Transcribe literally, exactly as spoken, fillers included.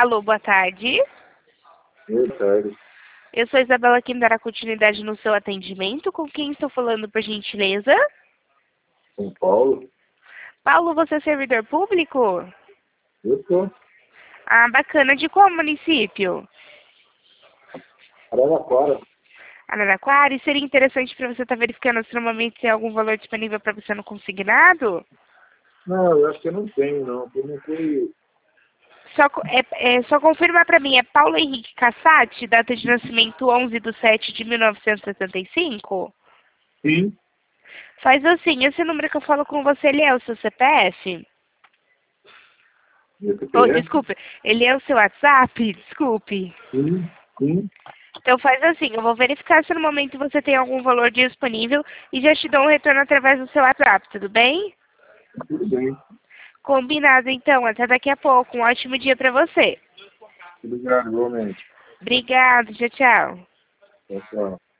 Alô, boa tarde. Boa tarde. Eu sou a Isabela, quem dará continuidade no seu atendimento. Com quem estou falando, por gentileza? São Paulo? Paulo, você é servidor público? Eu sou. Ah, bacana. De qual município? Araraquara. Araraquara. E seria interessante para você estar verificando se no momento tem algum valor disponível para você no consignado? Não, eu acho que eu não tenho, não. Eu não fui... Só, co- é, é, só confirma para mim, é Paulo Henrique Cassati, data de nascimento onze de sete de mil novecentos e setenta e cinco? Sim. Faz assim, esse número que eu falo com você, ele é o seu C P F? Meu Oh, C P F? desculpe, ele é o seu WhatsApp? Desculpe. Sim. Sim. Então faz assim, eu vou verificar se no momento você tem algum valor disponível e já te dou um retorno através do seu WhatsApp, tudo bem? Tudo bem. Combinado então, até daqui a pouco. Um ótimo dia para você. Tudo bem, igualmente. Obrigada, tchau, tchau. Tchau, tchau.